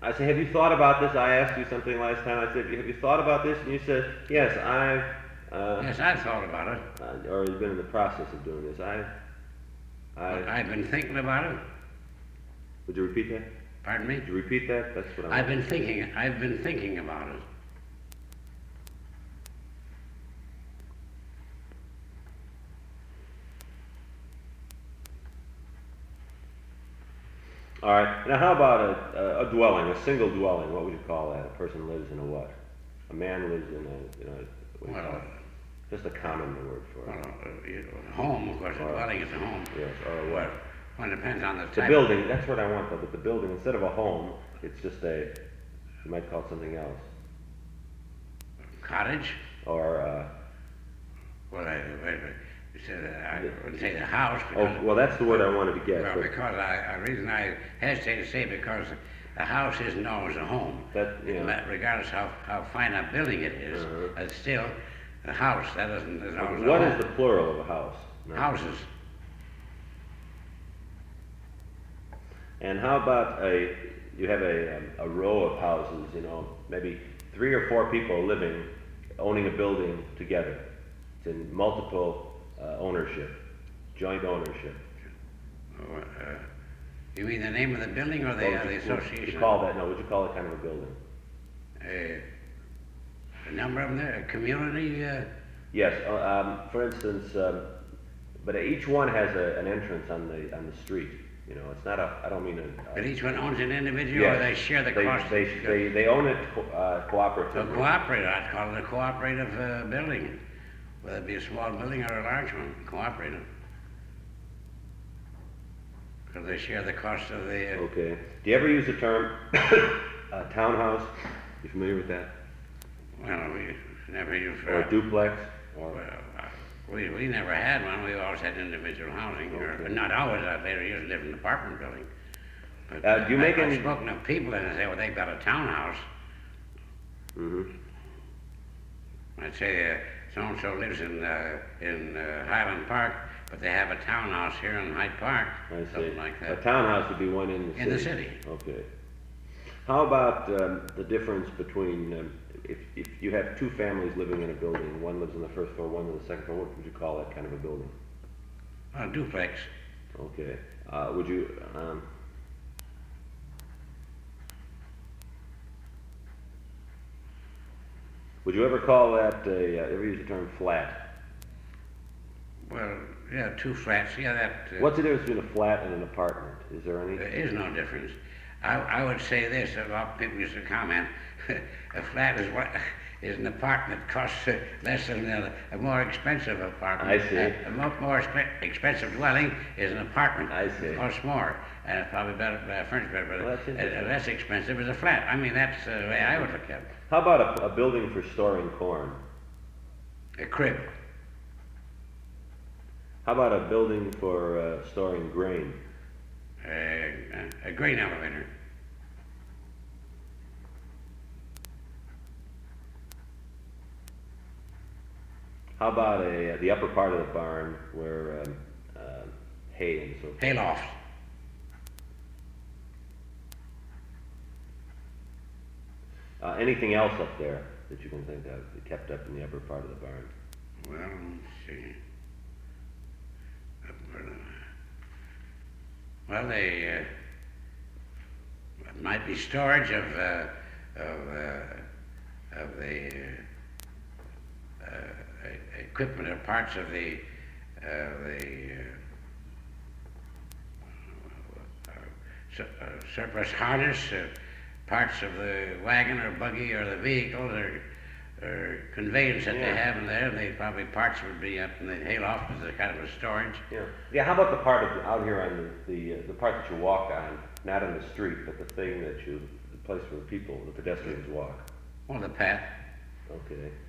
I say, have you thought about this? I asked you something last time. I said, have you thought about this? And you said, yes, yes, I've thought about it. Or you've been in the process of doing this. I've been thinking about it. Would you repeat that? Pardon me? Would you repeat that? That's what I've been thinking about it. All right. Now, how about a dwelling, a single dwelling? What would you call that? A person lives in a what? A man lives in a, what do you call it? Just a common word for it. A home, of course. A dwelling is a home. Yes, or what? Well, it depends on the type. The building, that's what I want, though. But the building, instead of a home, it's just you might call it something else. Cottage? Or, well, I wouldn't say the house. Oh, well, that's the word I wanted to get. Well, because the reason I hesitate to say because the house isn't always a home. Regardless how fine a building it is, it's still a house. That isn't always a home. What is the plural of a house? No. Houses. And how about you have a row of houses, maybe 3 or 4 people living, owning a building together. It's in multiple ownership, joint ownership. You mean the name of the building or the association? Would you call that kind of a building? A number of them there, a community? Yes, for instance, but each one has an entrance on the street. It's not I don't mean But each one owns an individual, yes, or they share the cost? They own it cooperatively. A cooperative, I'd call it a cooperative building, whether it be a small building or a large one, cooperative. Because they share the cost of the... Okay. Do you ever use the term townhouse? You familiar with that? Well, we never used... Or duplex? We never had one. We always had individual housing. Okay. Or not always. Later years lived in an apartment building. But do you make any... I've spoken to people and say, well, they've got a townhouse. Mm-hmm. I'd say so-and-so lives in Highland Park, but they have a townhouse here in Hyde Park. I see. Something like that. A townhouse would be one in the city. In the city. Okay. How about the difference between... If you have 2 families living in a building, one lives on the first floor, one on the second floor, what would you call that kind of a building? A duplex. Okay. Would you... would you ever call that ever use the term flat? Well, yeah, 2 flats. Yeah, that... What's the difference between a flat and an apartment? Is there any? There is no difference. I would say this, a lot of people used to comment, a flat is an apartment that costs less than a more expensive apartment. I see. A more expensive dwelling is an apartment. I see. It costs more, and it's probably better furnished better, but less expensive is a flat. I mean, that's the way I would look at it. How about a building for storing corn? A crib. How about a building for storing grain? A grain elevator. How about the upper part of the barn where hay and so forth? Hayloft. Anything else up there that you can think of that kept up in the upper part of the barn? Well, let's see. Well, they might be storage of the equipment or parts of the surplus harness, parts of the wagon or buggy or the vehicle or conveyance that they have in there. They probably parts would be up in the hayloft as a kind of a storage. Yeah. How about the part out here on the part that you walk on, not on the street, but the thing the place where the pedestrians walk? Well, the path. Okay.